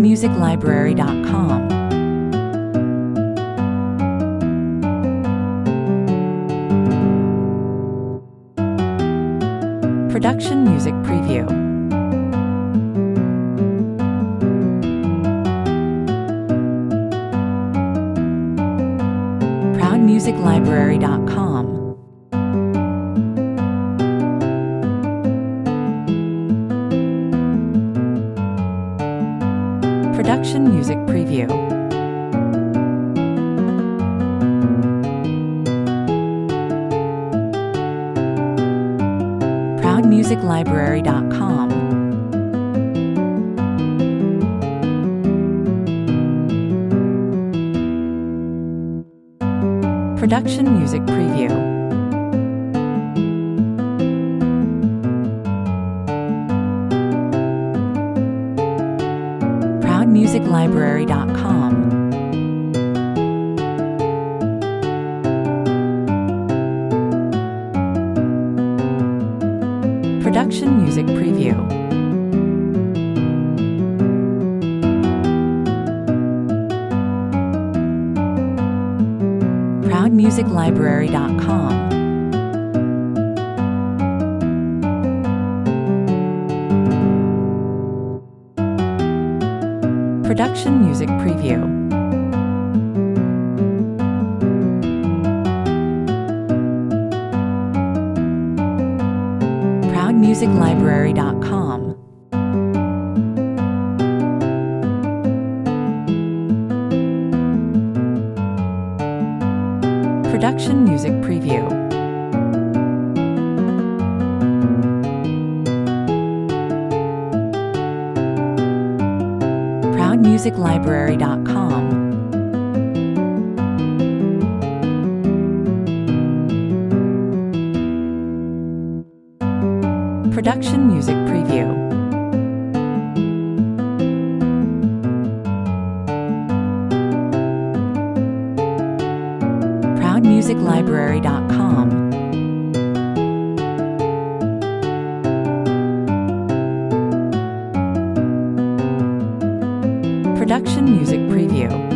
ProudMusicLibrary.com. Production Music Preview. ProudMusicLibrary.com. Production Music Preview. ProudMusicLibrary.com. Production Music Preview. ProudMusicLibrary.com. Production Music Preview. ProudMusicLibrary.com. Production Music Preview. ProudMusicLibrary.com. Production Music Preview. ProudMusicLibrary.com. Production Music Preview. ProudMusicLibrary.com. Production Music Preview.